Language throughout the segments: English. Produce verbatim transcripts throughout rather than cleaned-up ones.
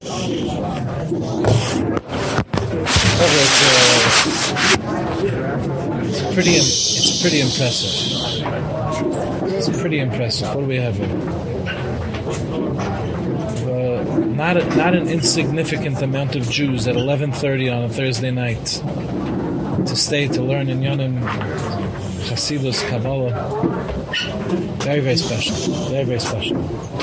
It's, uh, it's pretty. It's pretty impressive. It's pretty impressive. What do we have here? Uh, not a, not an insignificant amount of Jews at eleven thirty on a Thursday night to stay to learn in Yonim Hasidus Kabbalah. Very very special. Very very special.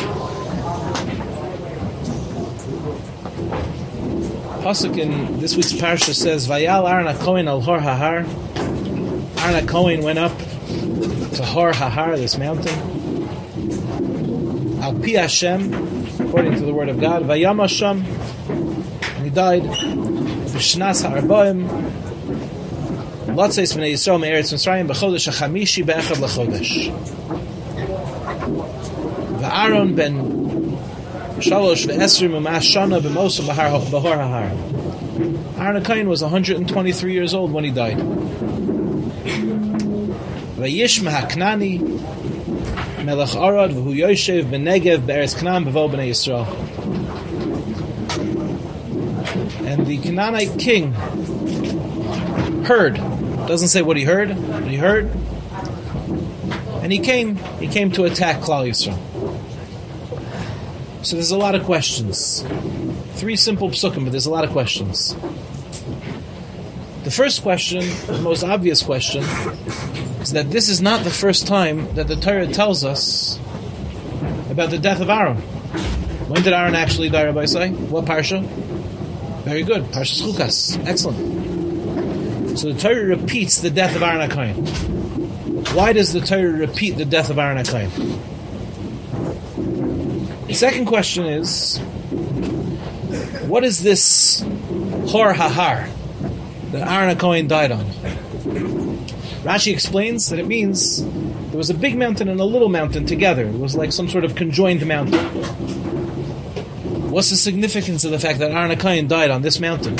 Pasuk in this week's parsha says, "Vayal Aaron HaKohen al Hor Hahar." Aaron HaKohen went up to Hor Hahar, this mountain. Al Pi Hashem, according to the word of God. Vayam Hashem, and he died. B'shnas ha'arbaim, Lotzeis b'nei Yisrael me'eretz Mitzrayim b'chodesh ha'chamishi be'echad l'chodesh. V'Aaron ben Shalosh ve'esrim u'ma'as shana b'mosum b'hor hahar. Aaron HaKohen was one hundred twenty-three years old when he died. V'yishma ha'knani melech arad v'hu yoshev b'negev b'eretz Canaan b'vo b'nei Yisrael. And the Canaanite king heard. Doesn't say what he heard, but he heard. And he came. He came to attack Klal Yisrael. So there's a lot of questions. Three simple psukim, but there's a lot of questions. The first question, the most obvious question, is that this is not the first time that the Torah tells us about the death of Aaron. When did Aaron actually die, Rabbi Say? What parsha? Very good. Parshas Chukas. Excellent. So the Torah repeats the death of Aaron HaKohen. Why does the Torah repeat the death of Aaron HaKohen? The second question is, what is this Hor Hahar that Aaron HaKohen died on? Rashi explains that it means there was a big mountain and a little mountain together. It was like some sort of conjoined mountain. What's the significance of the fact that Aaron HaKohen died on this mountain?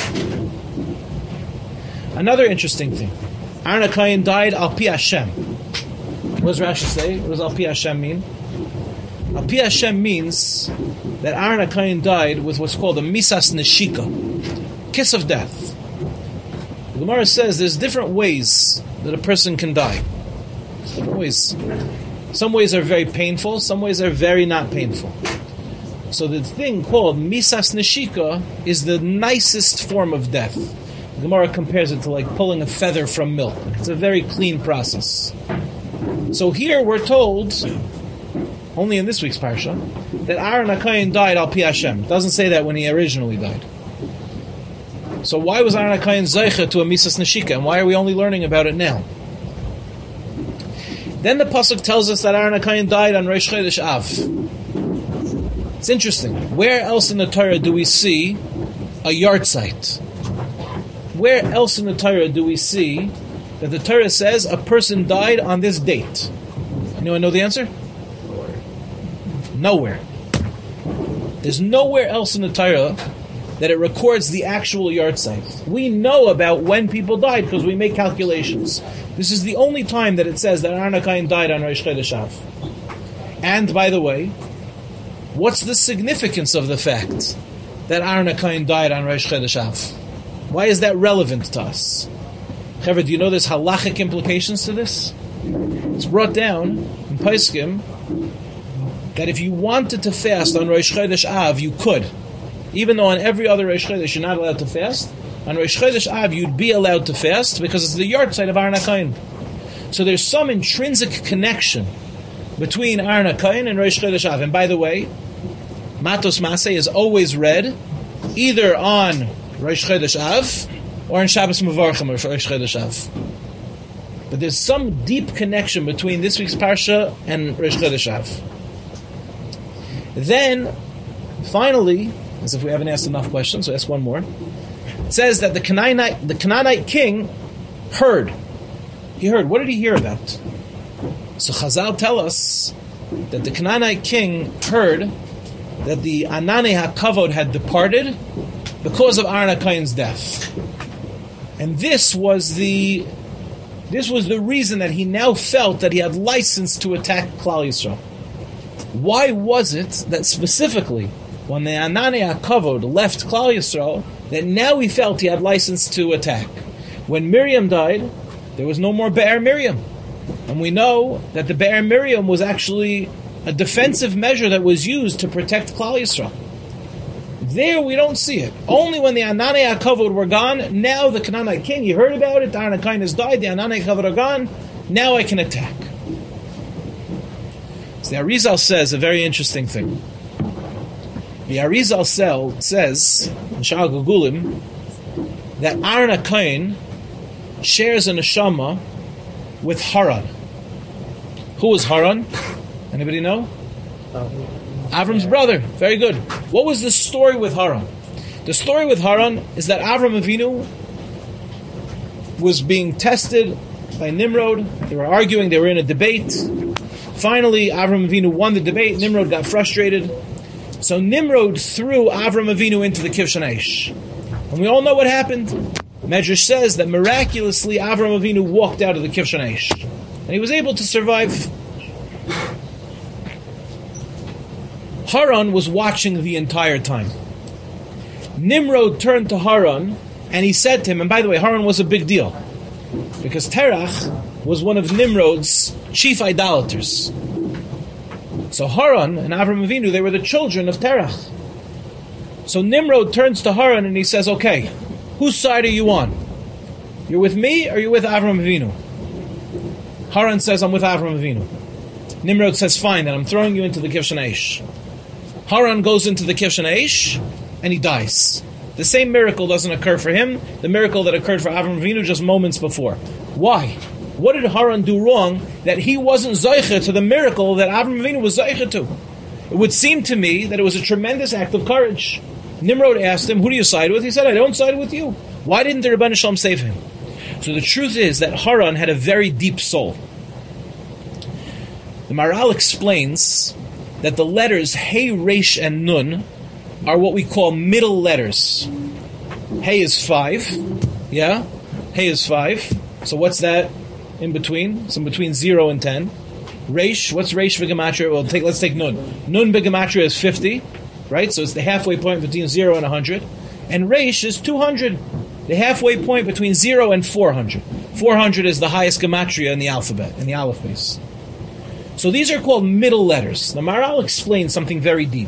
Another interesting thing. Aaron HaKohen died al pi Hashem. What does Rashi say? What does al pi Hashem mean? Al pi Hashem means that Aaron HaKohen died with what's called a misas neshika, kiss of death. The Gemara says there's different ways that a person can die. There's different ways. Some ways are very painful, some ways are very not painful. So the thing called misas neshika is the nicest form of death. The Gemara compares it to like pulling a feather from milk. It's a very clean process. So here we're told, only in this week's parsha, that Aaron HaKohen died al pi Hashem. It doesn't say that when he originally died. So why was Aaron HaKohen zeicha to a misas neshika, and why are we only learning about it now? Then the pasuk tells us that Aaron HaKohen died on Rosh Chodesh Av. It's interesting. Where else in the Torah do we see a yahrzeit? Where else in the Torah do we see that the Torah says a person died on this date? Anyone know the answer? Nowhere. There's nowhere else in the Torah that it records the actual yahrzeit. We know about when people died because we make calculations. This is the only time that it says that Aaron HaKohen died on Rosh Chodesh Av. And by the way, what's the significance of the fact that Aaron HaKohen died on Rosh Chodesh Av? Why is that relevant to us? Chaver, do you know there's halachic implications to this? It's brought down in Poskim that if you wanted to fast on Rosh Chodesh Av, you could. Even though on every other Rosh Chodesh you're not allowed to fast, on Rosh Chodesh Av you'd be allowed to fast because it's the yahrzeit of Aaron HaKohen. So there's some intrinsic connection between Aaron HaKohen and Rosh Chodesh Av. And by the way, Matos Maseh is always read either on Rosh Chodesh Av or in Shabbos Mevorchim or Rosh Chodesh Av. But there's some deep connection between this week's Parsha and Rosh Chodesh Av. Then, finally, as if we haven't asked enough questions, so ask one more. It says that the Canaanite, the Canaanite king heard. He heard. What did he hear about? So Chazal tell us that the Canaanite king heard that the Ananei HaKavod had departed because of Aaron HaKohen's death. And this was the this was the reason that he now felt that he had license to attack Klal Yisrael. Why was it that specifically when the Ananei HaKavod left Klal Yisrael, that now he felt he had license to attack. When Miriam died, there was no more Be'er Miriam. And we know that the Be'er Miriam was actually a defensive measure that was used to protect Klal Yisrael. There we don't see it. Only when the Ananei HaKavod were gone, now the Canaanite king, you heard about it, the Aaron HaKohen has died, the Ananei HaKavod are gone, now I can attack. So the Arizal says a very interesting thing. The Arizal says, in Sha'ar Gugulim, that Aaron HaKohen shares a neshama with Haran. Who was Haran? Anybody know? Um, Avram's brother. Very good. What was the story with Haran? The story with Haran is that Avram Avinu was being tested by Nimrod. They were arguing. They were in a debate. Finally, Avram Avinu won the debate. Nimrod got frustrated. So Nimrod threw Avram Avinu into the Kivshan Eish. And we all know what happened. Medrash says that miraculously Avram Avinu walked out of the Kivshan Eish. And he was able to survive. Haran was watching the entire time. Nimrod turned to Haran and he said to him, and by the way, Haran was a big deal, because Terach was one of Nimrod's chief idolaters. So Haran and Avram Avinu, they were the children of Terach. So Nimrod turns to Haran and he says, okay, whose side are you on? You're with me or you're with Avram Avinu? Haran says, I'm with Avram Avinu. Nimrod says, fine, then I'm throwing you into the Kivshan Eish. Haran goes into the Kivshan Eish and he dies. The same miracle doesn't occur for him, the miracle that occurred for Avram Avinu just moments before. Why? What did Haran do wrong that he wasn't Zoiche to the miracle that Avram Avinu was Zoiche to? It would seem to me that it was a tremendous act of courage. Nimrod asked him, who do you side with? He said, I don't side with you. Why didn't the Rebbeinu Shalom save him? So the truth is that Haran had a very deep soul. The Maharal explains that the letters Hey, Resh, and Nun are what we call middle letters. Hey is five, yeah? Hey is five. So what's that in between? So in between zero and ten. Resh, what's Resh v'gematria? Well, take, let's take Nun. Nun v'gematria is fifty, right? So it's the halfway point between zero and one hundred. And Resh is two hundred, the halfway point between zero and four hundred. four hundred is the highest gematria in the alphabet, in the aleph base. So these are called middle letters. The Maharal explains something very deep.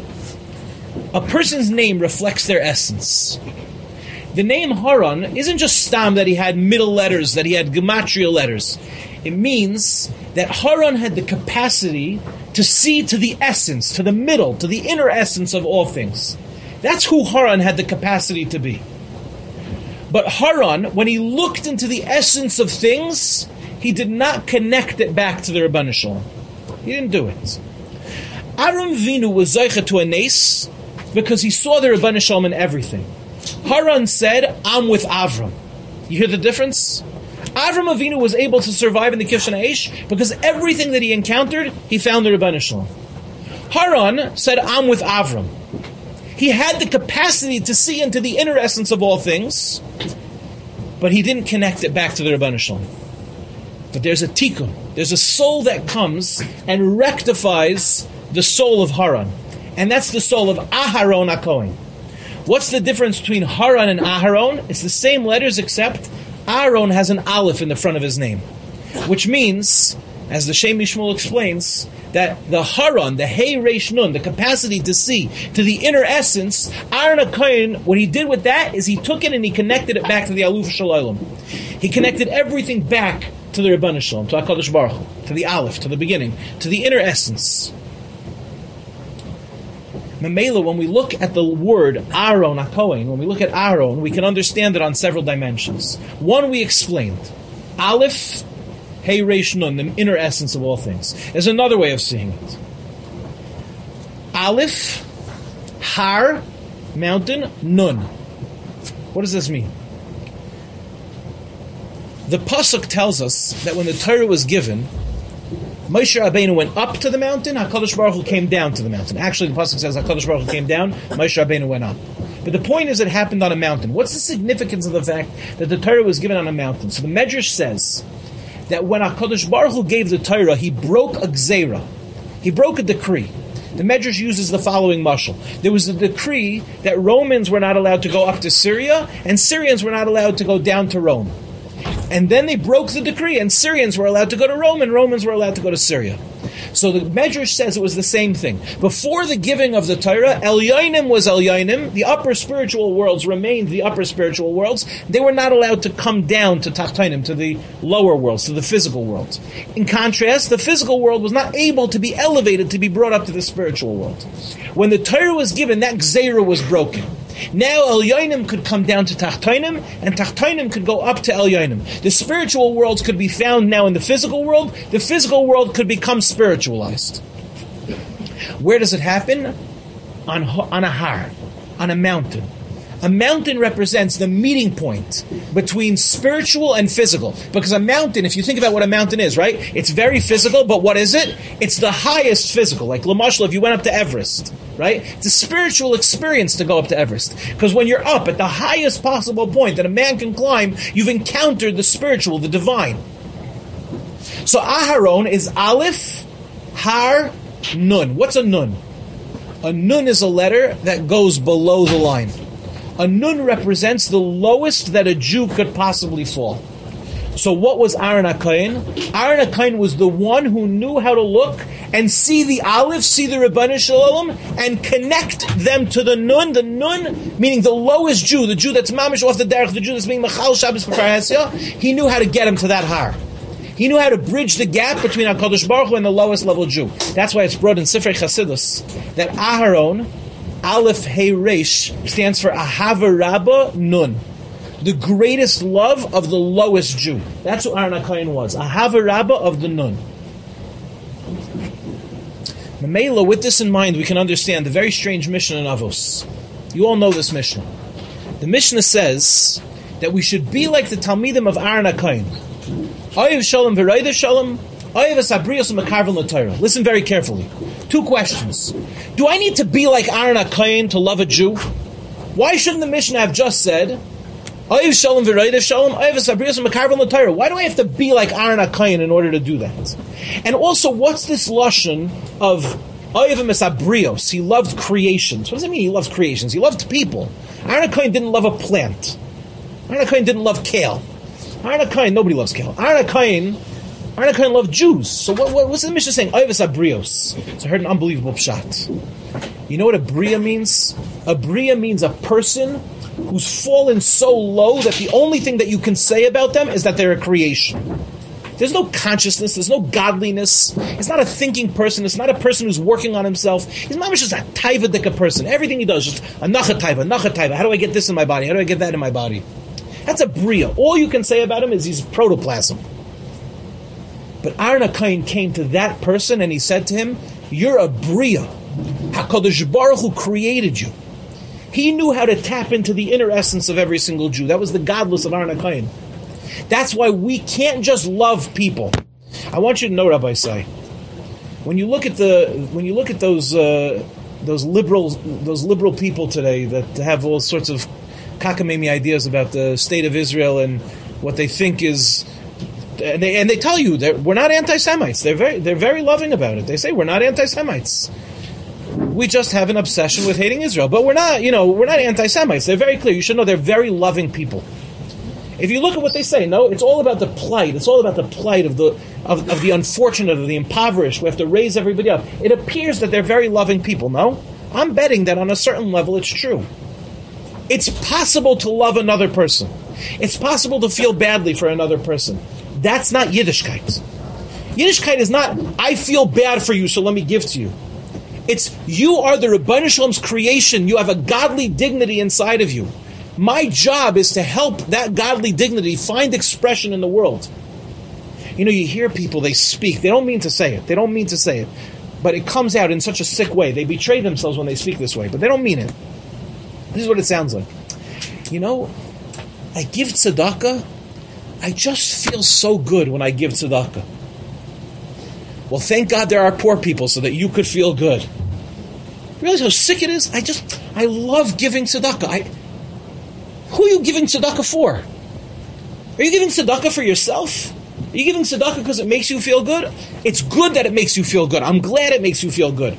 A person's name reflects their essence. The name Haran isn't just stam that he had middle letters, that he had gematria letters. It means that Haran had the capacity to see to the essence, to the middle, to the inner essence of all things. That's who Haran had the capacity to be. But Haran, when he looked into the essence of things, he did not connect it back to the Rebbeinu Shalom. He didn't do it. Avram Avinu was Zoicha to a nes because he saw the Rebbeinu Shalom in everything. Haran said, I'm with Avram. You hear the difference? Avram Avinu was able to survive in the Kivshan Eish because everything that he encountered, he found the Rebbeinu Shalom. Haran said, I'm with Avram. He had the capacity to see into the inner essence of all things, but he didn't connect it back to the Rebbeinu Shalom. But there's a tikkun. There's a soul that comes and rectifies the soul of Haran. And that's the soul of Aharon HaKohen. What's the difference between Haran and Aharon? It's the same letters, except Aaron has an aleph in the front of his name. Which means, as the Shem Mishmul explains, that the Haran, the Hey Reish Nun, the capacity to see to the inner essence, Aaron HaKohen, what he did with that is he took it and he connected it back to the Aluf Shalom. He connected everything back to the Rebbeinu Shalom, to HaKadosh Baruch Hu, to the Aleph, to the beginning, to the inner essence. Memela, when we look at the word Aaron HaKohen, when we look at Aaron, we can understand it on several dimensions. One we explained. Aleph, Hey Reish Nun, the inner essence of all things. There's another way of seeing it. Aleph, Har, mountain, Nun. What does this mean? The Pasuk tells us that when the Torah was given, Moshe Rabbeinu went up to the mountain, HaKadosh Baruch Hu came down to the mountain. Actually, the Pasuk says HaKadosh Baruch Hu came down, Moshe Rabbeinu went up. But the point is it happened on a mountain. What's the significance of the fact that the Torah was given on a mountain? So the Medrash says that when HaKadosh Baruch Hu gave the Torah, he broke a gzeira. He broke a decree. The Medrash uses the following mashal. There was a decree that Romans were not allowed to go up to Syria, and Syrians were not allowed to go down to Rome. And then they broke the decree, and Syrians were allowed to go to Rome, and Romans were allowed to go to Syria. So the Medrash says it was the same thing. Before the giving of the Torah, Elyonim was Elyonim, the upper spiritual worlds remained the upper spiritual worlds. They were not allowed to come down to Tachtonim, to the lower worlds, to the physical worlds. In contrast, the physical world was not able to be elevated, to be brought up to the spiritual world. When the Torah was given, that Gzeira was broken. Now Elyonim could come down to Tachtonim, and Tachtonim could go up to Elyonim. The spiritual worlds could be found now in the physical world. The physical world could become spiritualized. Where does it happen? On, on a har, on a mountain. A mountain represents the meeting point between spiritual and physical. Because a mountain, if you think about what a mountain is, right? It's very physical, but what is it? It's the highest physical. Like Lamashal, if you went up to Everest, right? It's a spiritual experience to go up to Everest. Because when you're up at the highest possible point that a man can climb, you've encountered the spiritual, the divine. So Aharon is Aleph, Har, Nun. What's a Nun? A Nun is a letter that goes below the line. A nun represents the lowest that a Jew could possibly fall. So what was Aaron HaKohen? Aaron HaKohen was the one who knew how to look and see the Aleph, see the Rebbeinu Shalom, and connect them to the Nun. The Nun, meaning the lowest Jew, the Jew that's mamish off the derech, the Jew that's being Machal Shabbos B'Kfar Hesia. He knew how to get him to that har. He knew how to bridge the gap between HaKadosh Baruch Hu and the lowest level Jew. That's why it's brought in Sifrei Chasidus that Aharon, Aleph Hey Resh, stands for Ahava Rabba Nun, the greatest love of the lowest Jew. That's what Aaron HaKohen was, Ahava Rabba of the Nun. Mamela, with this in mind, we can understand the very strange Mishnah in Avos. You all know this Mishnah. The Mishnah says that we should be like the Talmidim of Aaron HaKohen. Oyev Shalom v'Roidev Shalom, Oyev Sabrios u'Mekarvel l'Torah. Listen very carefully. Two questions. Do I need to be like Aaron HaKohen to love a Jew? Why shouldn't the Mishnah have just said, Oyev Shalom v'Roidev Shalom, Oyev Sabrios u'Mekarvel l'Torah? Why do I have to be like Aaron HaKohen in order to do that? And also, what's this lashon of Oyev Mesabrios? He loved creations. What does it mean he loves creations? He loved people. Aaron HaKohen didn't love a plant. Aaron HaKohen didn't love kale. Aaron HaKohen, nobody loves kale. Aaron HaKohen, Aaron HaKohen loved Jews. So what, what, what's the Mishnah saying? Oyeves abrios. So I heard an unbelievable pshat. You know what a bria means? A bria means a person who's fallen so low that the only thing that you can say about them is that they're a creation. There's no consciousness, there's no godliness. It's not a thinking person, it's not a person who's working on himself. He's not just a taivadika person. Everything he does is just a nacha taiva, nacha taiva. How do I get this in my body? How do I get that in my body? That's a bria. All you can say about him is he's protoplasm. But Aaron HaKohen came to that person and he said to him, you're a bria. HaKadosh Baruch Hu created you. He knew how to tap into the inner essence of every single Jew. That was the godless of Aaron HaKohen. That's why we can't just love people. I want you to know, Rabbi Say, when you look at the when you look at those uh, those liberal those liberal people today that have all sorts of cockamamie ideas about the state of Israel and what they think is, and they and they tell you that we're not anti-Semites. They're very they're very loving about it. They say we're not anti-Semites. We just have an obsession with hating Israel, but we're not. You know, we're not anti-Semites. They're very clear. You should know they're very loving people. If you look at what they say, no, it's all about the plight. It's all about the plight of the of, of the unfortunate, of the impoverished. We have to raise everybody up. It appears that they're very loving people, no? I'm betting that on a certain level it's true. It's possible to love another person. It's possible to feel badly for another person. That's not Yiddishkeit. Yiddishkeit is not, I feel bad for you, so let me give to you. It's, you are the Rebbeinu Shalom's creation. You have a godly dignity inside of you. My job is to help that godly dignity find expression in the world. You know, you hear people, they speak. They don't mean to say it. They don't mean to say it. But it comes out in such a sick way. They betray themselves when they speak this way. But they don't mean it. This is what it sounds like. You know, I give tzedakah. I just feel so good when I give tzedakah. Well, thank God there are poor people so that you could feel good. You realize how sick it is? I just, I love giving tzedakah. I... Who are you giving tzedakah for? Are you giving tzedakah for yourself? Are you giving tzedakah because it makes you feel good? It's good that it makes you feel good. I'm glad it makes you feel good.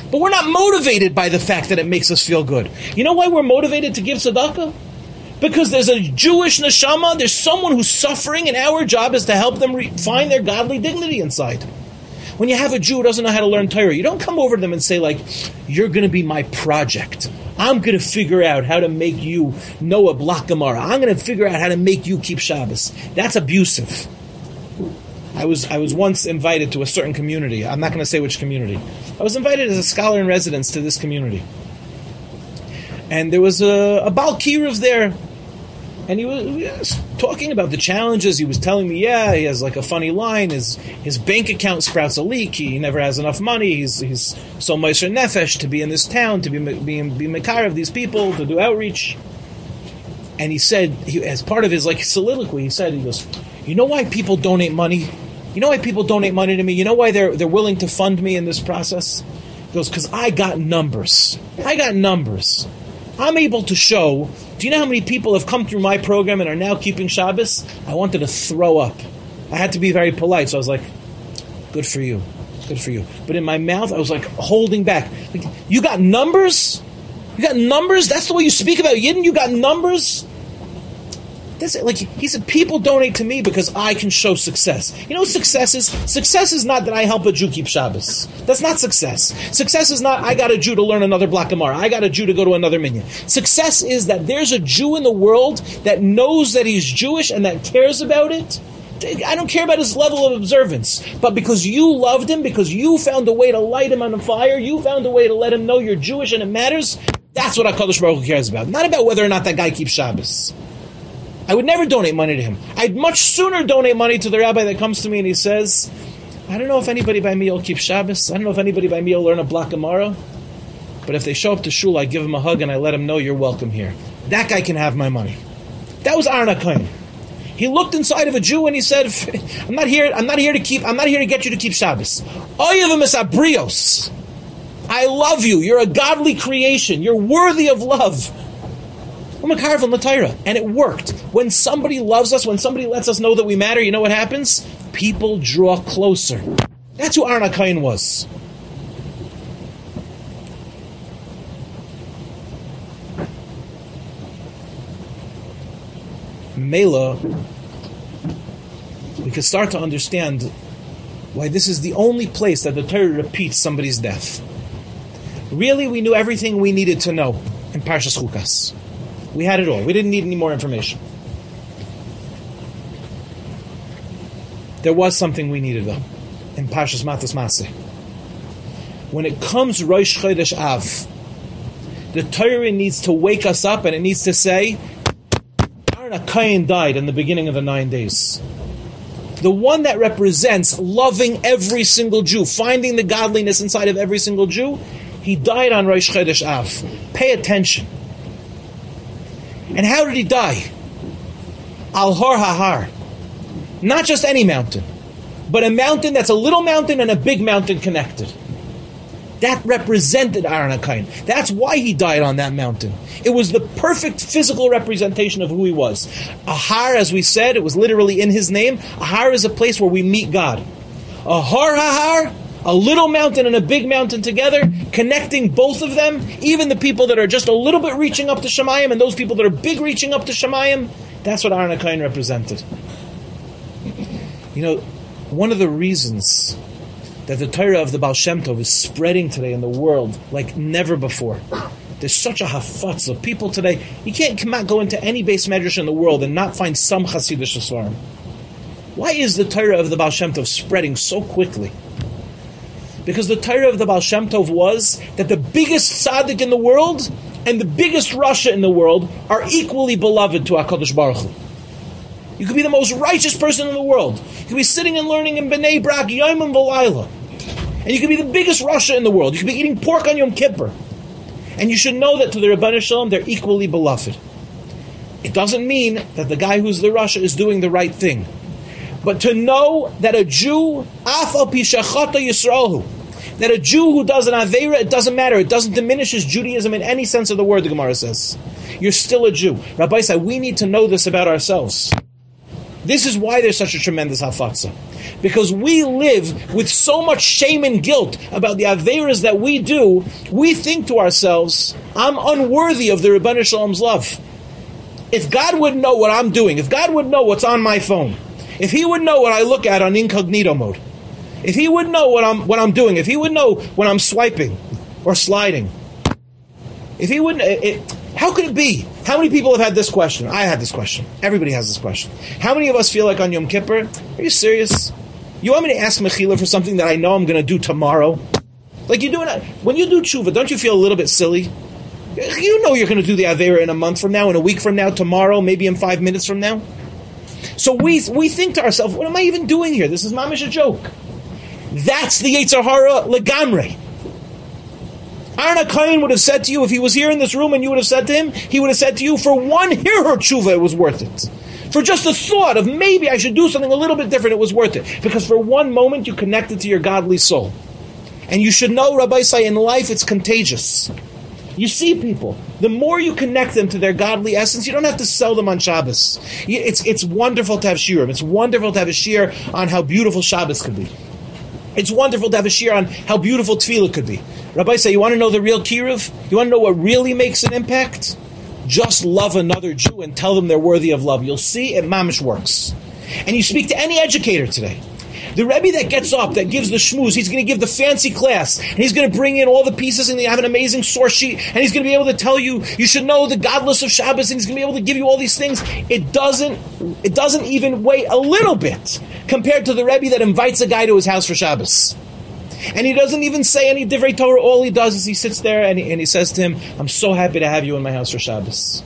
But we're not motivated by the fact that it makes us feel good. You know why we're motivated to give tzedakah? Because there's a Jewish neshama, there's someone who's suffering, and our job is to help them re- find their godly dignity inside. When you have a Jew who doesn't know how to learn Torah, you don't come over to them and say, like, you're going to be my project. I'm going to figure out how to make you know a block Gemara. I'm going to figure out how to make you keep Shabbos. That's abusive. I was I was once invited to a certain community. I'm not going to say which community. I was invited as a scholar in residence to this community. And there was a, a Baal Kiruv there. And he was, he was talking about the challenges. He was telling me, yeah, he has like a funny line. His his bank account sprouts a leak. He never has enough money. He's he's so meiser nefesh to be in this town, to be be, be mekar of these people, to do outreach. And he said, he, as part of his like soliloquy, he said, he goes, you know why people donate money? You know why people donate money to me? You know why they're they're willing to fund me in this process? He goes, because I got numbers. I got numbers. I'm able to show. Do you know how many people have come through my program and are now keeping Shabbos? I wanted to throw up. I had to be very polite, so I was like, good for you. Good for you. But in my mouth, I was like holding back. Like, you got numbers? You got numbers? That's the way you speak about Yidden? You got numbers? That's it. Like he said, people donate to me because I can show success. You know what success is? Success is not that I help a Jew keep Shabbos. That's not success. Success is not I got a Jew to learn another block Gemara. I got a Jew to go to another minyan. Success is that there's a Jew in the world that knows that he's Jewish and that cares about it. I don't care about his level of observance, but because you loved him, because you found a way to light him on the fire, you found a way to let him know you're Jewish and it matters, that's what HaKadosh Baruch Hu cares about. Not about whether or not that guy keeps Shabbos. I would never donate money to him. I'd much sooner donate money to the rabbi that comes to me and he says, I don't know if anybody by me will keep Shabbos. I don't know if anybody by me will learn a block Gemara. But if they show up to shul, I give them a hug and I let them know you're welcome here. That guy can have my money. That was Aaron HaKohen. He looked inside of a Jew and he said, I'm not here, I'm not here to keep, I'm not here to get you to keep Shabbos. Oyev misabrios. I love you. You're a godly creation. You're worthy of love. And it worked. When somebody loves us, when somebody lets us know that we matter, you know what happens? People draw closer. That's who Aaron HaKohen was. Mela, we could start to understand why this is the only place that the Torah repeats somebody's death. Really, we knew everything we needed to know in Parshas Chukas. We had it all. We didn't need any more information. There was something we needed, though, in Parshas Matas Maseh. When it comes Rosh Chodesh Av, the Torah needs to wake us up and it needs to say, Aaron HaKohen died in the beginning of the nine days. The one that represents loving every single Jew, finding the godliness inside of every single Jew, he died on Rosh Chodesh Av. Pay attention. And how did he die? Al Har HaHar. Not just any mountain, but a mountain that's a little mountain and a big mountain connected. That represented Aaron HaKohen. That's why he died on that mountain. It was the perfect physical representation of who he was. A har, as we said, it was literally in his name. A har is a place where we meet God. A Har HaHar, a little mountain and a big mountain together, connecting both of them, even the people that are just a little bit reaching up to Shemayim and those people that are big reaching up to Shemayim, that's what Aaron HaKohen represented. You know, one of the reasons that the Torah of the Baal Shem Tov is spreading today in the world like never before. There's such a hafatz of people today. You can't come out, go into any base medrash in the world and not find some Hasidic Svarim. Why is the Torah of the Baal Shem Tov spreading so quickly? Because the Torah of the Baal Shem Tov was that the biggest tzaddik in the world and the biggest rasha in the world are equally beloved to HaKadosh Baruch Hu. You could be the most righteous person in the world. You could be sitting and learning in Bnei Brak, Yom and V'layla. And you could be the biggest rasha in the world. You could be eating pork on Yom Kippur. And you should know that to the Rebbeinu Shalom, they're equally beloved. It doesn't mean that the guy who's the rasha is doing the right thing. But to know that a Jew, af al pi shechata Yisraelu, that a Jew who does an Aveira, it doesn't matter. It doesn't diminish his Judaism in any sense of the word, the Gemara says. You're still a Jew. Rabbi said, we need to know this about ourselves. This is why there's such a tremendous hafatza. Because we live with so much shame and guilt about the averas that we do, we think to ourselves, I'm unworthy of the Rebbeinu Shalom's love. If God would know what I'm doing, if God would know what's on my phone, if He would know what I look at on incognito mode, if He would know what I'm what I'm doing, if He would know when I'm swiping or sliding, if He would, it, how could it be? How many people have had this question? I had this question. Everybody has this question. How many of us feel like on Yom Kippur, are you serious? You want me to ask Mechila for something that I know I'm going to do tomorrow? Like you do it, when you do tshuva, don't you feel a little bit silly? You know you're going to do the Aveira in a month from now, in a week from now, tomorrow, maybe in five minutes from now. So we we think to ourselves, what am I even doing here? This is mamish a joke. That's the Yetzer Hara legamre. Aaron HaKohen would have said to you, if he was here in this room and you would have said to him, he would have said to you, for one Hirur tshuva, it was worth it. For just the thought of maybe I should do something a little bit different, it was worth it. Because for one moment you connected to your godly soul. And you should know, Rabbi Say, in life it's contagious. You see people, the more you connect them to their godly essence, you don't have to sell them on Shabbos. It's, it's wonderful to have shiurim. It's wonderful to have a shiur on how beautiful Shabbos could be. It's wonderful to have a shiur on how beautiful tefillah could be. Rabbi Say, you want to know the real kiruv? You want to know what really makes an impact? Just love another Jew and tell them they're worthy of love. You'll see it mamish works. And you speak to any educator today. The Rebbe that gets up, that gives the shmooze, he's going to give the fancy class, and he's going to bring in all the pieces, and they have an amazing source sheet, and he's going to be able to tell you, you should know the godless of Shabbos, and he's going to be able to give you all these things. It doesn't, it doesn't even weigh a little bit compared to the Rebbe that invites a guy to his house for Shabbos. And he doesn't even say any divrei Torah. All he does is he sits there and he, and he says to him, I'm so happy to have you in my house for Shabbos.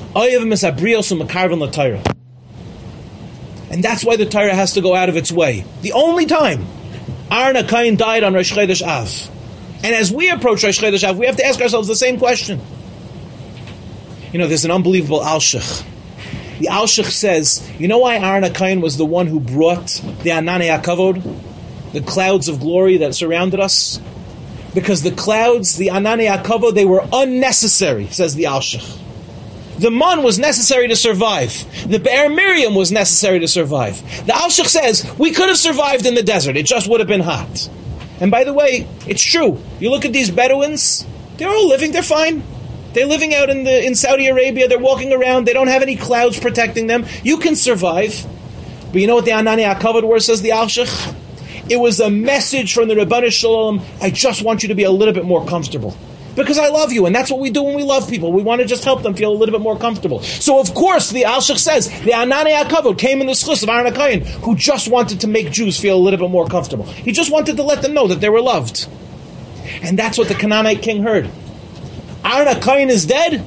And that's why the Torah has to go out of its way. The only time Aaron HaKohen died on Rosh Chodesh Av. And as we approach Rosh Chodesh Av, we have to ask ourselves the same question. You know, there's an unbelievable Alshich. The Alshich says, you know why Aaron HaKohen was the one who brought the Ananei HaKavod? The clouds of glory that surrounded us? Because the clouds, the Ananei HaKavod, they were unnecessary, says the Alshich. The man was necessary to survive. The Be'er Miriam was necessary to survive. The Alshich says, we could have survived in the desert. It just would have been hot. And by the way, it's true. You look at these Bedouins, they're all living, they're fine. They're living out in the in Saudi Arabia, they're walking around, they don't have any clouds protecting them. You can survive. But you know what the Ananei HaKavod were, says the Alshich? It was a message from the Rebbeinu Shalom, I just want you to be a little bit more comfortable. Because I love you, and that's what we do when we love people. We want to just help them feel a little bit more comfortable. So, of course, the Alshich says, the Ananei HaKavod came in the schus of Aaron HaKohen, who just wanted to make Jews feel a little bit more comfortable. He just wanted to let them know that they were loved. And that's what the Canaanite king heard. Aaron HaKohen is dead?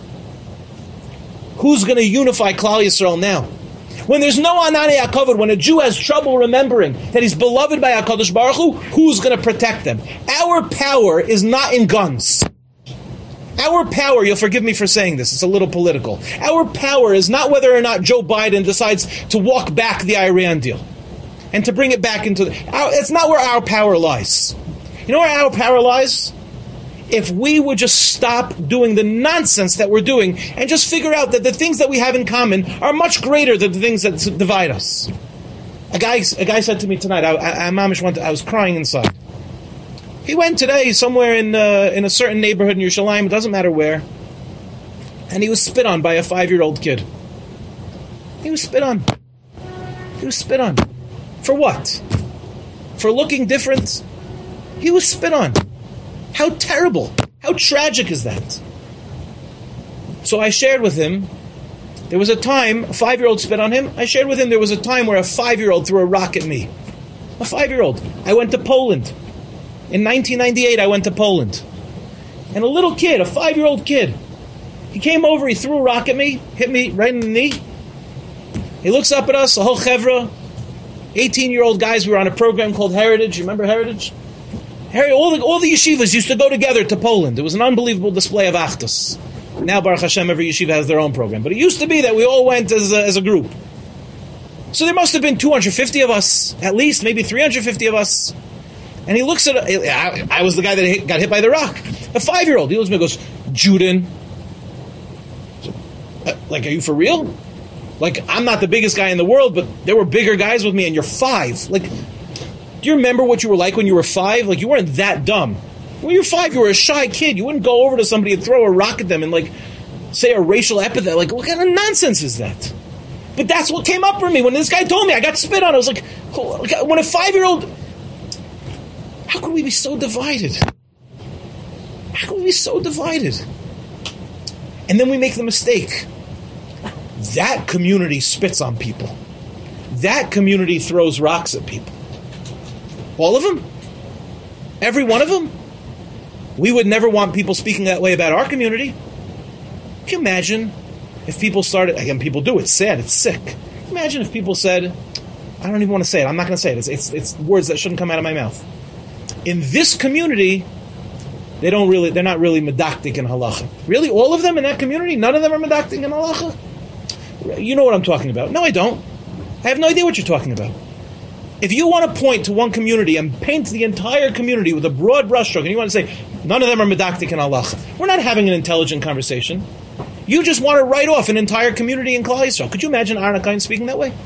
Who's going to unify Klal Yisrael now? When there's no Ananei HaKavod, when a Jew has trouble remembering that he's beloved by HaKadosh Baruch Hu, who's going to protect them? Our power is not in guns. Our power, you'll forgive me for saying this, it's a little political. Our power is not whether or not Joe Biden decides to walk back the Iran deal and to bring it back into the... Our, it's not where our power lies. You know where our power lies? If we would just stop doing the nonsense that we're doing and just figure out that the things that we have in common are much greater than the things that divide us. A guy, a guy said to me tonight, I, I, I, mamish went to, I was crying inside. He went today somewhere in uh, in a certain neighborhood in Yerushalayim, it doesn't matter where, and he was spit on by a five-year-old kid. He was spit on. He was spit on. For what? For looking different? He was spit on. How terrible. How tragic is that? So I shared with him, there was a time, a five-year-old spit on him, I shared with him there was a time where a five-year-old threw a rock at me. A five-year-old. I went to Poland. In nineteen ninety-eight, I went to Poland. And a little kid, a five-year-old kid, he came over, he threw a rock at me, hit me right in the knee. He looks up at us, a whole chevra, eighteen-year-old guys, we were on a program called Heritage. You remember Heritage? All the, all the yeshivas used to go together to Poland. It was an unbelievable display of achdus. Now, Baruch Hashem, every yeshiva has their own program. But it used to be that we all went as a, as a group. So there must have been two hundred fifty of us, at least, maybe three hundred fifty of us. And he looks at, I, I was the guy that hit, got hit by the rock. A five-year-old. He looks at me and goes, Juden. Uh, like, are you for real? Like, I'm not the biggest guy in the world, but there were bigger guys with me, and you're five. Like, do you remember what you were like when you were five? Like, you weren't that dumb. When you were five, you were a shy kid. You wouldn't go over to somebody and throw a rock at them and, like, say a racial epithet. Like, what kind of nonsense is that? But that's what came up for me. When this guy told me, I got spit on. I was like, when a five-year-old... How could we be so divided? How could we be so divided? And then we make the mistake. That community spits on people. That community throws rocks at people. All of them? Every one of them? We would never want people speaking that way about our community. Can you imagine if people started... Again, people do. It's sad. It's sick. Imagine if people said... I don't even want to say it. I'm not going to say it. It's, it's, it's words that shouldn't come out of my mouth. In this community... They don't really, they're not really medactic in halacha. Really? All of them in that community? None of them are medactic in halacha? You know what I'm talking about. No, I don't. I have no idea what you're talking about. If you want to point to one community and paint the entire community with a broad brushstroke, and you want to say, none of them are medactic in halacha, we're not having an intelligent conversation. You just want to write off an entire community in Klal Yisrael. Could you imagine Aaron HaKohen speaking that way?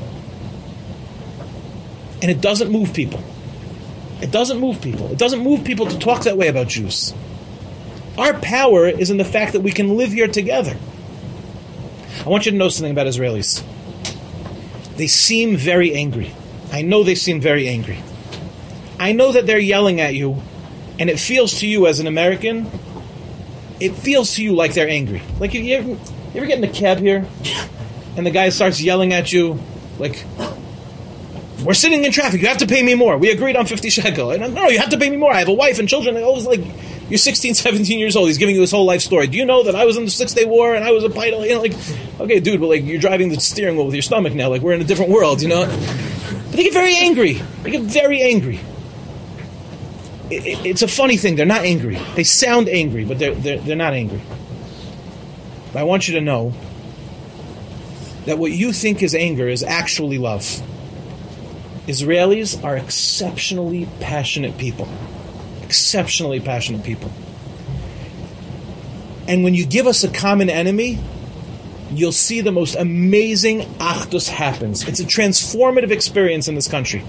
And it doesn't move people. It doesn't move people. It doesn't move people to talk that way about Jews. Our power is in the fact that we can live here together. I want you to know something about Israelis. They seem very angry. I know they seem very angry. I know that they're yelling at you, and it feels to you as an American, it feels to you like they're angry. Like, you, you, ever, you ever get in a cab here, and the guy starts yelling at you, like... We're sitting in traffic. You have to pay me more. We agreed on fifty shekel. And, no, you have to pay me more. I have a wife and children. Like, like you're sixteen, seventeen years old. He's giving you his whole life story. Do you know that I was in the Six Day War and I was a pilot? You know, like, okay, dude, but like you're driving the steering wheel with your stomach now. Like we're in a different world, you know. But they get very angry. They get very angry. It, it, it's a funny thing. They're not angry. They sound angry, but they're they're, they're not angry. But I want you to know that what you think is anger is actually love. Israelis are exceptionally passionate people. Exceptionally passionate people. And when you give us a common enemy, you'll see the most amazing achdus happens. It's a transformative experience in this country.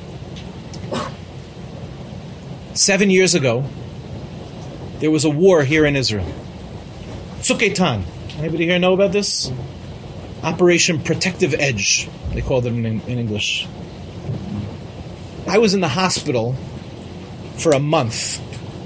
Seven years ago, there was a war here in Israel. Tzuk Eitan. Anybody here know about this? Operation Protective Edge, they called it in, in English. I was in the hospital for a month.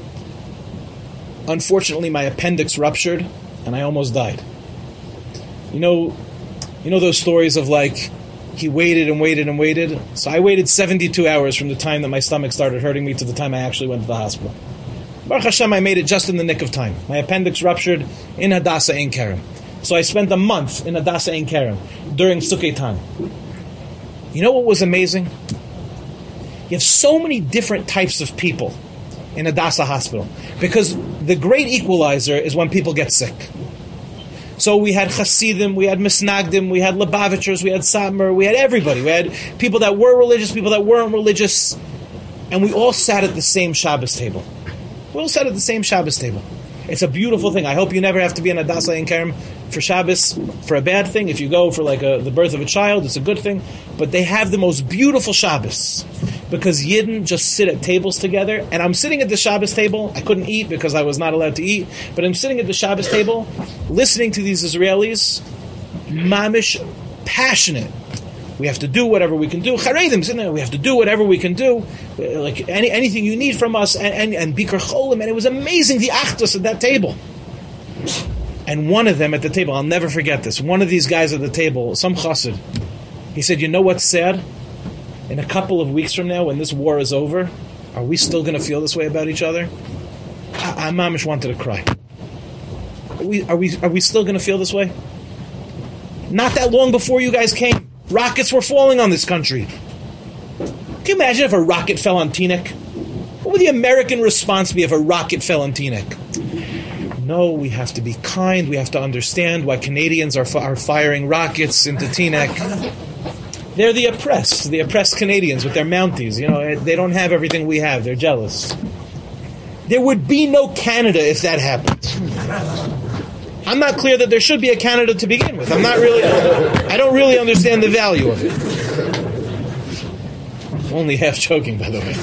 Unfortunately, my appendix ruptured, and I almost died. You know, you know those stories of like, he waited and waited and waited? So I waited seventy-two hours from the time that my stomach started hurting me to the time I actually went to the hospital. Baruch Hashem, I made it just in the nick of time. My appendix ruptured in Hadassah Ein Kerem. So I spent a month in Hadassah Ein Kerem during Tzuk Eitan. You know what was amazing? You have so many different types of people in Hadassah Hospital because the great equalizer is when people get sick. So we had Hasidim, we had Misnagdim, we had Lubavitchers, we had Satmar, we had everybody. We had people that were religious, people that weren't religious, and we all sat at the same Shabbos table. We all sat at the same Shabbos table. It's a beautiful thing. I hope you never have to be in Hadassah Ein Kerem for Shabbos for a bad thing. If you go for like a, the birth of a child, it's a good thing. But they have the most beautiful Shabbos because Yidden just sit at tables together. And I'm sitting at the Shabbos table. I couldn't eat because I was not allowed to eat. But I'm sitting at the Shabbos table listening to these Israelis, mamish, passionate. We have to do whatever we can do. Charedim, sitting there, we have to do whatever we can do. Like any, anything you need from us. And, and, and Bikur Cholim. And it was amazing, the achdus at that table. And one of them at the table, I'll never forget this, one of these guys at the table, some chassid, he said, you know what's sad? In a couple of weeks from now, when this war is over, are we still going to feel this way about each other? I, I mamish wanted to cry. Are we, are we, are we still going to feel this way? Not that long before you guys came, rockets were falling on this country. Can you imagine if a rocket fell on Teaneck? What would the American response be if a rocket fell on Teaneck? No, we have to be kind. We have to understand why Canadians are, are firing rockets into Teaneck. They're the oppressed, the oppressed Canadians with their Mounties. You know, they don't have everything we have. They're jealous. There would be no Canada if that happened. I'm not clear that there should be a Canada to begin with. I'm not really, I don't really understand the value of it. I'm only half joking, by the way.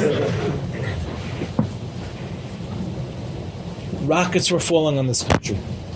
Rockets were falling on this country.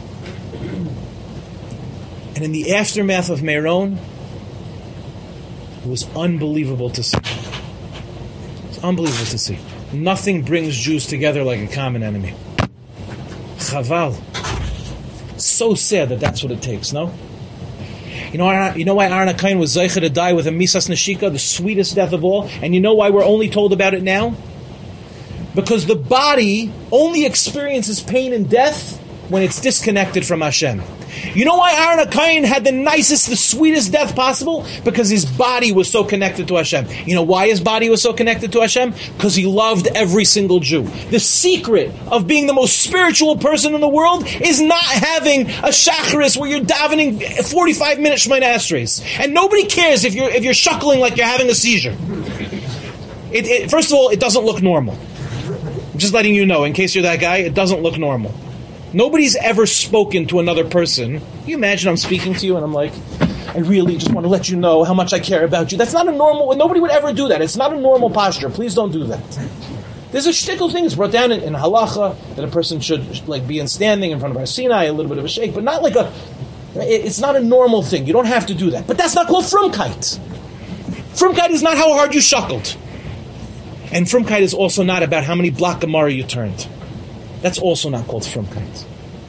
And in the aftermath of Meron, it was unbelievable to see. It's unbelievable to see. Nothing brings Jews together like a common enemy. Chaval. So sad that that's what it takes, no? You know, you know why Aaron HaKohen was Zeicha to die with a Misas Neshika, the sweetest death of all? And you know why we're only told about it now? Because the body only experiences pain and death when it's disconnected from Hashem. You know why Aaron HaKohen had the nicest, the sweetest death possible? Because his body was so connected to Hashem. You know why his body was so connected to Hashem? Because he loved every single Jew. The secret of being the most spiritual person in the world is not having a shacharis where you're davening forty-five minutes Shemona Esrei. And nobody cares if you're if you're shuckling like you're having a seizure. It, it, first of all, it doesn't look normal. I'm just letting you know, in case you're that guy, it doesn't look normal. Nobody's ever spoken to another person. Can you imagine I'm speaking to you and I'm like, I really just want to let you know how much I care about you. That's not a normal, nobody would ever do that. It's not a normal posture. Please don't do that. There's a shtickle thing. It's brought down in, in halacha that a person should like be in standing in front of Har Sinai, a little bit of a shake, but not like a, it, it's not a normal thing. You don't have to do that. But that's not called frumkeit. Frumkeit is not how hard you shuckled. And frumkeit is also not about how many block Gemara you turned. That's also not called frumkeit.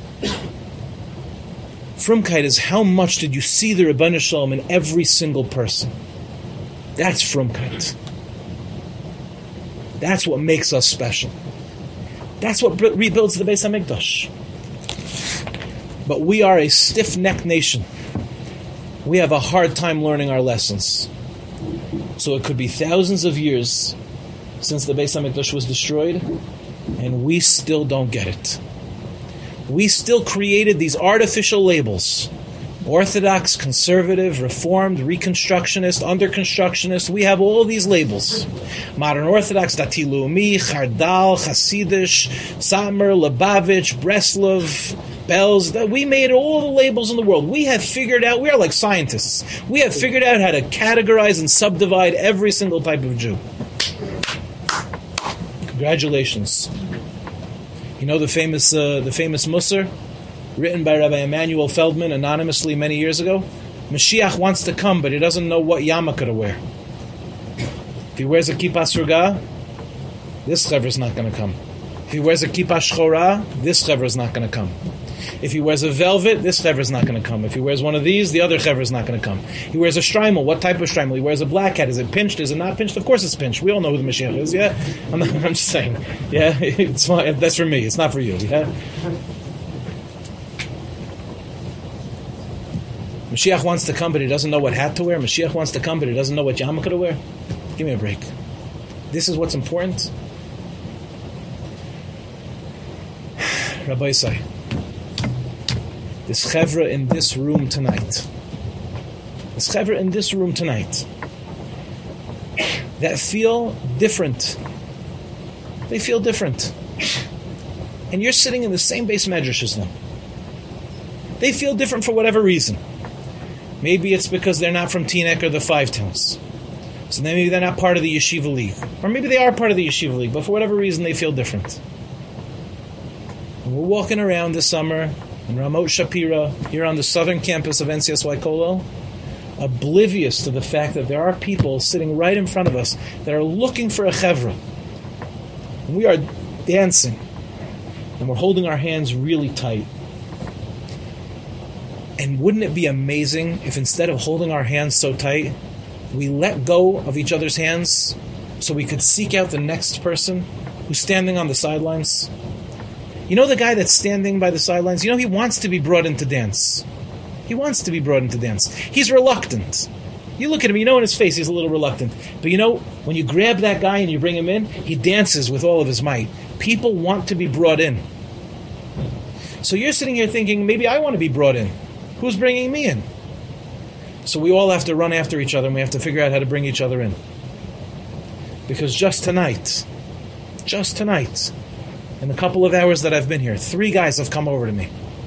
Frumkeit is how much did you see the Rebbeinu Shalom in every single person. That's frumkeit. That's what makes us special. That's what rebuilds the Beis HaMikdash. But we are a stiff-necked nation. We have a hard time learning our lessons. So it could be thousands of years since the Beis HaMikdash was destroyed, and we still don't get it. We still created these artificial labels. Orthodox, conservative, reformed, reconstructionist, under-constructionist. We have all these labels. Modern Orthodox, Dati Leumi, Chardal, Hasidish, Satmar, Lubavitch, Breslov, Bells. We made all the labels in the world. We have figured out, we are like scientists. We have figured out how to categorize and subdivide every single type of Jew. Congratulations. You know the famous uh, the famous Musar, written by Rabbi Emanuel Feldman anonymously many years ago? Mashiach wants to come, but he doesn't know what yarmulke to wear. If he wears a kippah sruga, this chevra is not going to come. If he wears a kippah shchora, this chevra is not going to come. If he wears a velvet, this chevra is not going to come. If he wears one of these, the other chevra is not going to come. He wears a shtreimel. What type of shtreimel? He wears a black hat. Is it pinched? Is it not pinched? Of course it's pinched. We all know who the Mashiach is. Yeah, I'm, not, I'm just saying. Yeah, it's fine. That's for me. It's not for you. Yeah. Mashiach wants to come, but he doesn't know what hat to wear. Mashiach wants to come, but he doesn't know what yarmulke to wear. Give me a break. This is what's important. Rabbi Isai. This chevra in this room tonight, this chevra in this room tonight, that feel different. They feel different. And you're sitting in the same base medrash as them. They feel different for whatever reason. Maybe it's because they're not from Teaneck or the Five Towns. So maybe they're not part of the Yeshiva League. Or maybe they are part of the Yeshiva League, but for whatever reason they feel different. And we're walking around this summer in Ramot Shapira, here on the southern campus of N C S Y Kollel, oblivious to the fact that there are people sitting right in front of us that are looking for a chevra. And we are dancing, and we're holding our hands really tight. And wouldn't it be amazing if instead of holding our hands so tight, we let go of each other's hands so we could seek out the next person who's standing on the sidelines? You know the guy that's standing by the sidelines? You know he wants to be brought into dance. He wants to be brought into dance. He's reluctant. You look at him, you know in his face he's a little reluctant. But you know, when you grab that guy and you bring him in, he dances with all of his might. People want to be brought in. So you're sitting here thinking, maybe I want to be brought in. Who's bringing me in? So we all have to run after each other and we have to figure out how to bring each other in. Because just tonight, just tonight, in the couple of hours that I've been here, three guys have come over to me.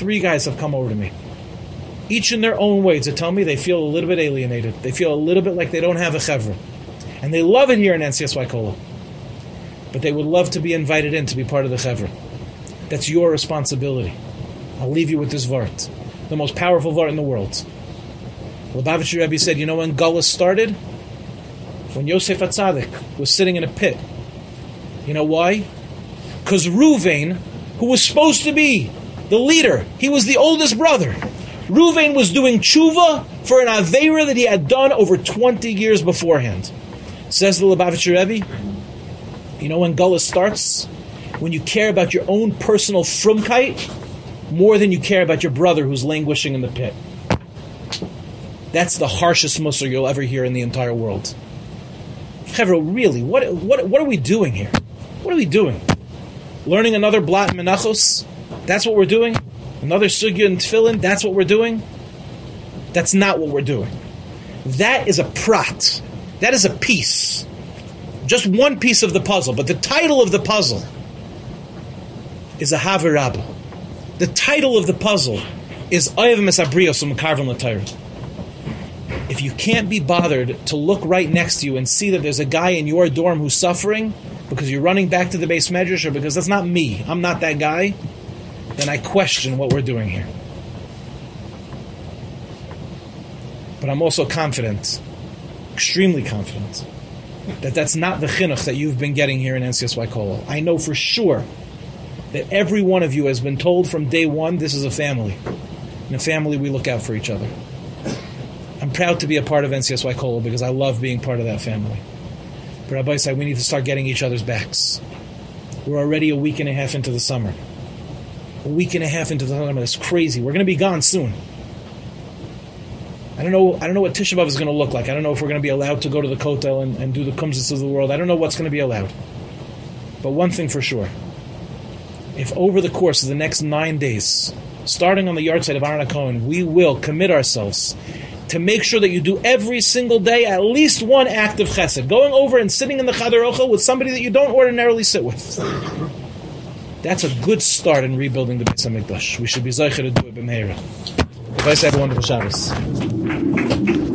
three guys have come over to me, each in their own way, to tell me they feel a little bit alienated. They feel a little bit like they don't have a chevra. And they love it here in N C S Y Kola. But they would love to be invited in to be part of the chevra. That's your responsibility. I'll leave you with this vart, the most powerful vart in the world. Lubavitcher Rebbe said, you know when Gullus started? When Yosef HaTzadik was sitting in a pit. You know why? Because Ruvain, who was supposed to be the leader, he was the oldest brother. Ruvain was doing tshuva for an aveira that he had done over twenty years beforehand. Says the Lubavitcher Rebbe, you know when Gullus starts? When you care about your own personal frumkeit more than you care about your brother who's languishing in the pit. That's the harshest musar you'll ever hear in the entire world. Chevro, really, what, what, what are we doing here? What are we doing? Learning another blat menachos? That's what we're doing? Another sugya and tefillin? That's what we're doing? That's not what we're doing. That is a prat. That is a piece. Just one piece of the puzzle. But the title of the puzzle is a haverab. The title of the puzzle is Oyev Mesabrios U'Mekarvim L'Torah. If you can't be bothered to look right next to you and see that there's a guy in your dorm who's suffering because you're running back to the base medrash or because that's not me, I'm not that guy, then I question what we're doing here. But I'm also confident, extremely confident, that that's not the chinuch that you've been getting here in N C S Y Kollel. I know for sure that every one of you has been told from day one, this is a family. In a family, we look out for each other. I'm proud to be a part of N C S Y Kollel because I love being part of that family. But Rabbi said we need to start getting each other's backs. We're already a week and a half into the summer. A week and a half into the summer. That's crazy. We're going to be gone soon. I don't know. I don't know what Tisha B'Av is going to look like. I don't know if we're going to be allowed to go to the Kotel and, and do the kumzas of the world. I don't know what's going to be allowed. But one thing for sure: if over the course of the next nine days, starting on the yard side of Aaron Cohen, we will commit ourselves to make sure that you do every single day at least one act of chesed. Going over and sitting in the Chadar Ochel with somebody that you don't ordinarily sit with. That's a good start in rebuilding the Beis HaMikdash. We should be zeicher to do it b'meira. Have a wonderful Shabbos.